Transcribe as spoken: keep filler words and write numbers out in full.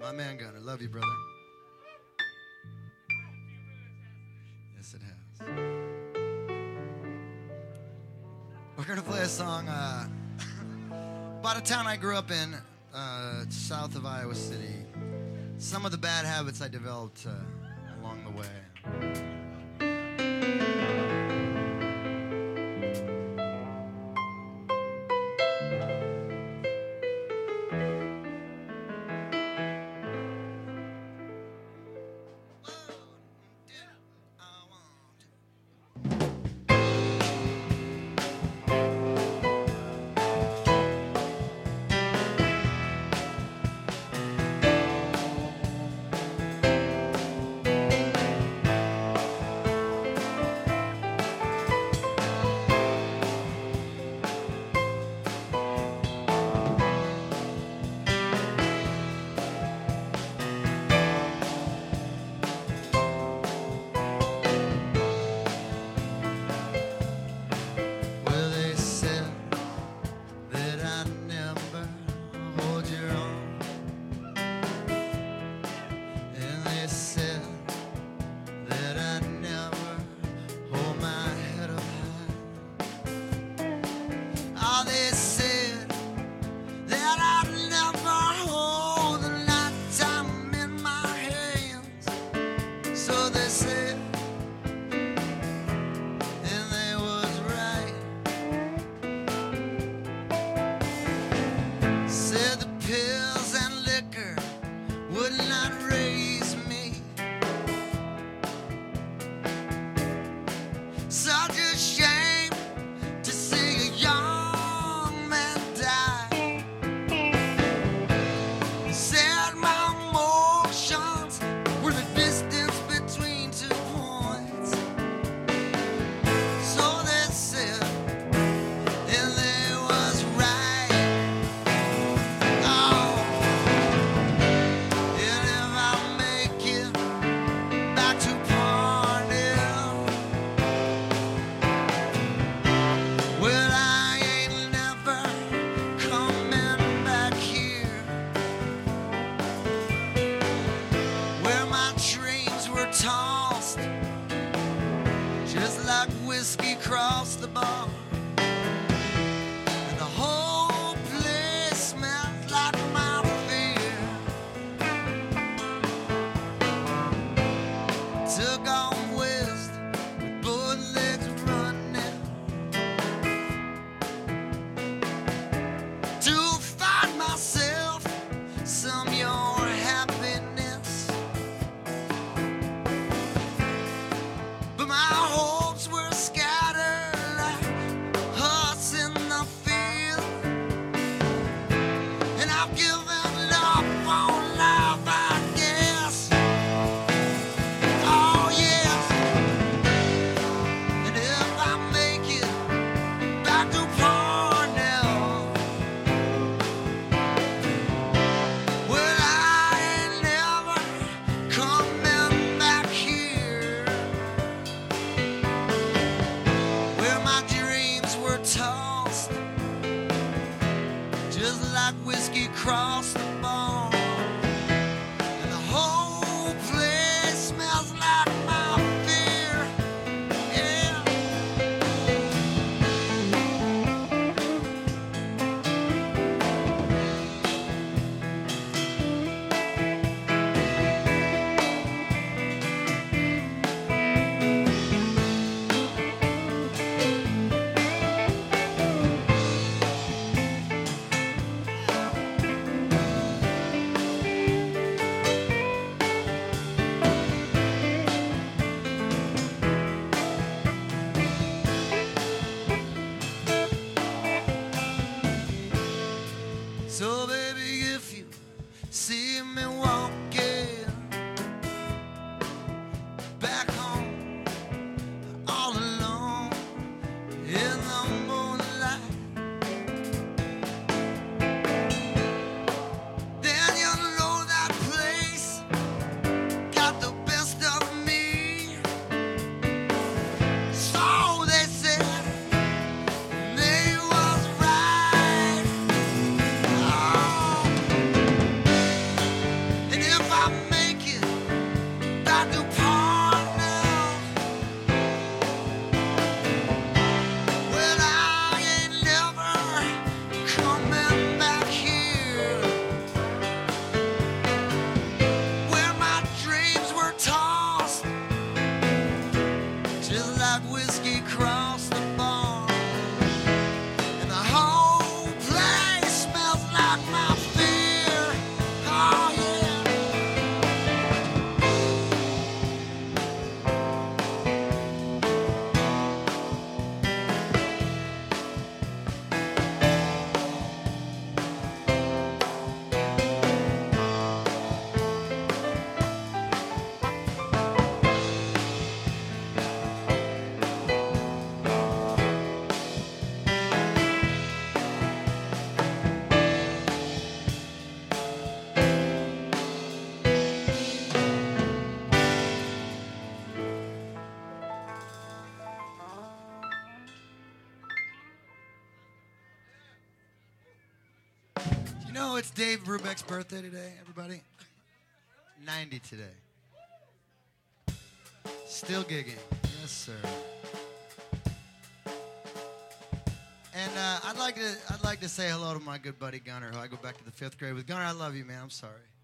My man Gunner. Love you, brother. Yes, it has. We're going to play a song uh, about a town I grew up in, uh, south of Iowa City. Some of the bad habits I developed uh, along the way. And You know it's Dave Brubeck's birthday today, everybody? ninety today. Still gigging. Yes, sir. And uh, I'd like to I'd like to say hello to my good buddy Gunner, who I go back to the fifth grade with. Gunner, I love you, man. I'm sorry.